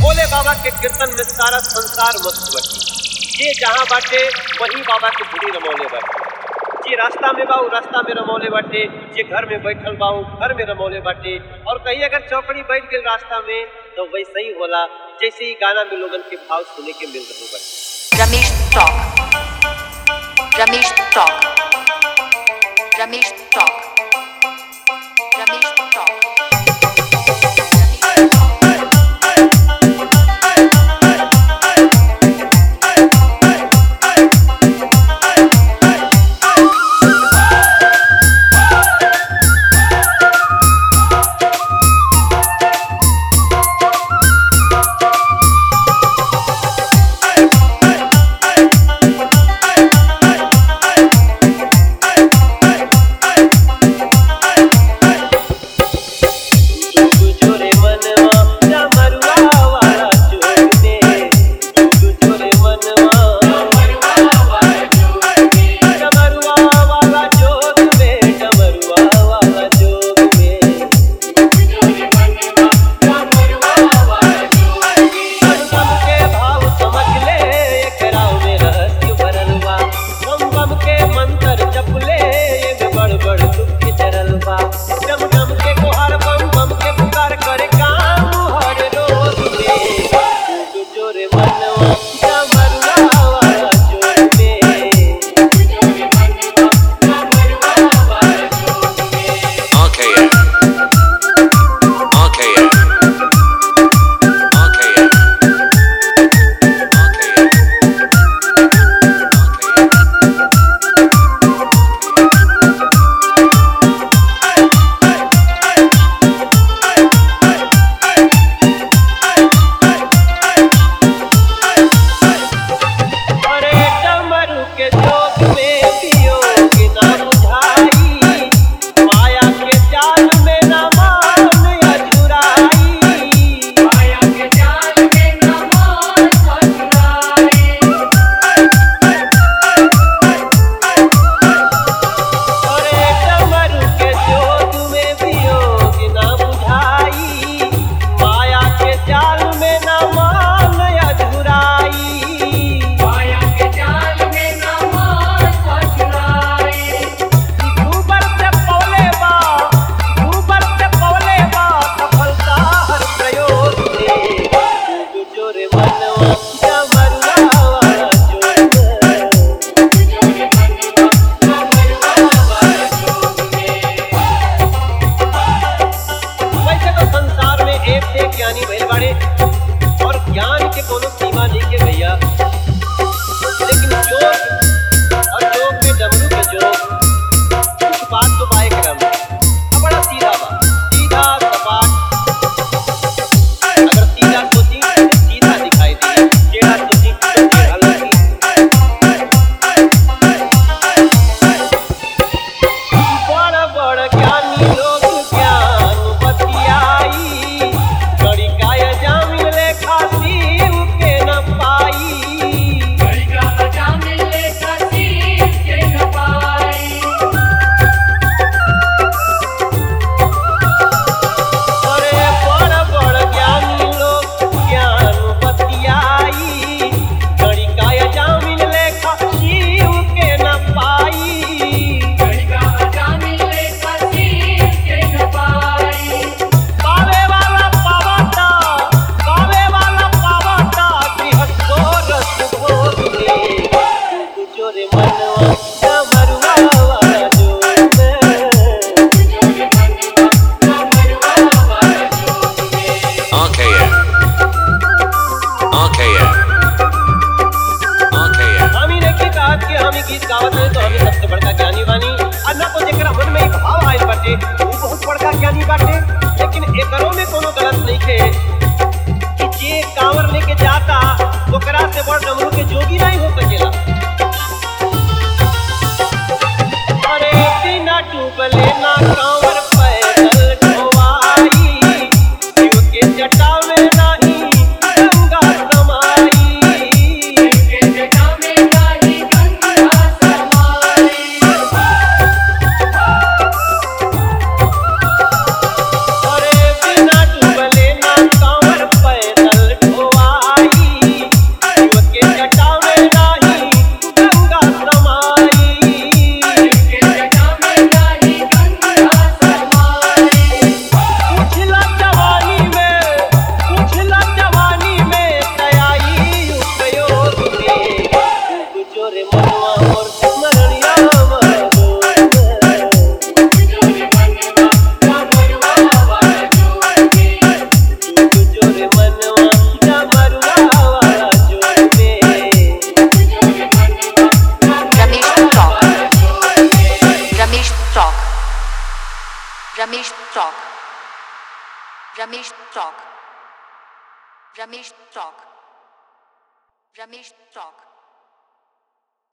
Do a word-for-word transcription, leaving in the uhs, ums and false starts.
भोले बाबा के कीर्तन में सारा संसार मस्त बटी। ये जहाँ बाटे वहीं बाबा के धुनी रमौले बाटे। जे रास्ता में बाऊ रास्ता में रमौले बाटे, जे घर में बैठल बाऊ घर में रमौले बाटे। और कहीं अगर चौकड़ी बैठ गए रास्ता में तो वैसे ही होला जैसे ही गाना में लोगन के भाव सुने के मिल रहे बाटे। Ramesh talk Ramesh talk Ramesh talk Ramesh talk अरे बिना डूबले ना कांवर पैदल Ramesh Talk. Ramesh Talk. Ramesh Talk. Ramesh Talk.